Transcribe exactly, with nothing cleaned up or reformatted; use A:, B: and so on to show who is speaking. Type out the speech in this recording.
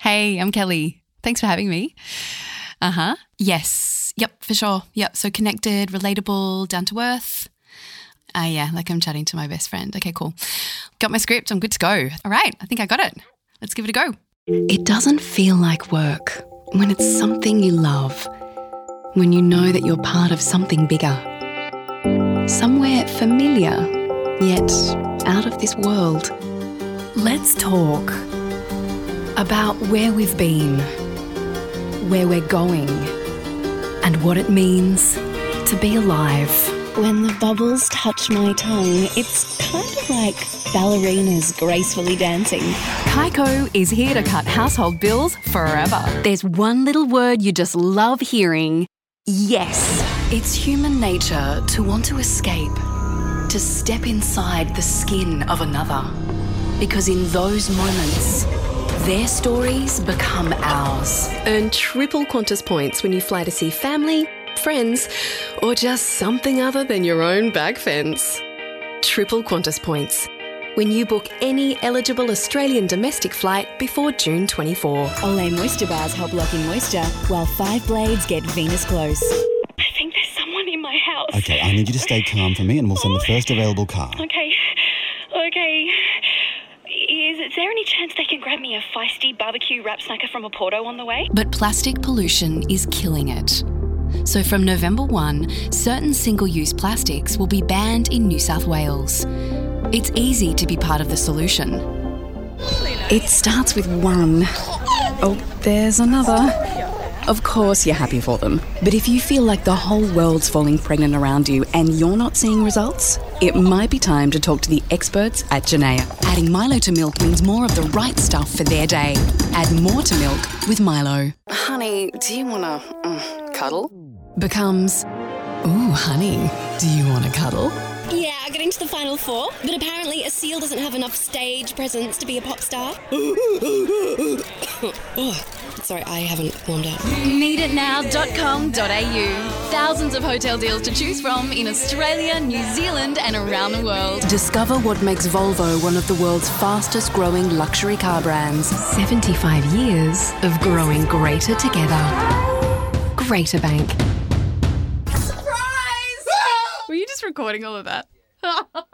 A: Hey, I'm Kelly. Thanks for having me. Uh-huh. Yes. Yep, for sure. Yep. So connected, relatable, down to earth. Ah, uh, yeah, like I'm chatting to my best friend. Okay, cool. Got my script. I'm good to go. All right. I think I got it. Let's give it a go. It doesn't feel like work when it's something you love, when you know that you're part of something bigger, somewhere familiar, yet out of this world. Let's talk about where we've been, where we're going, and what it means to be alive.
B: When the bubbles touch my tongue, it's kind of like ballerinas gracefully dancing.
A: Kaiko is here to cut household bills forever. There's one little word you just love hearing: yes. It's human nature to want to escape, to step inside the skin of another. Because in those moments, their stories become ours.
C: Earn triple Qantas points when you fly to see family, friends, or just something other than your own bag fence. Triple Qantas points when you book any eligible Australian domestic flight before June twenty-fourth.
B: Olay Moisture Bars help lock in moisture, while Five Blades get Venus close.
D: I think there's someone in my house.
E: Okay, I need you to stay calm for me and we'll send the first available car.
D: Okay, okay. Is, is there any chance they can grab me a feisty barbecue wrap snacker from a Porto on the way?
A: But plastic pollution is killing it. So from November first, certain single-use plastics will be banned in New South Wales. It's easy to be part of the solution.
F: It starts with one. Oh, there's another. Of course you're happy for them. But if you feel like the whole world's falling pregnant around you and you're not seeing results, it might be time to talk to the experts at Genea.
A: Adding Milo to milk means more of the right stuff for their day. Add more to milk with Milo.
F: Honey, do you want to uh, cuddle?
A: Becomes, ooh, honey, do you want to cuddle?
B: Yeah, getting to the final four, but apparently a seal doesn't have enough stage presence to be a pop star. Oh, sorry, I haven't warmed up.
A: need it now dot com dot a u. Thousands of hotel deals to choose from in Australia, New Zealand and around the world. Discover what makes Volvo one of the world's fastest growing luxury car brands. seventy-five years of growing greater together. Greater Bank.
G: Were you just recording all of that?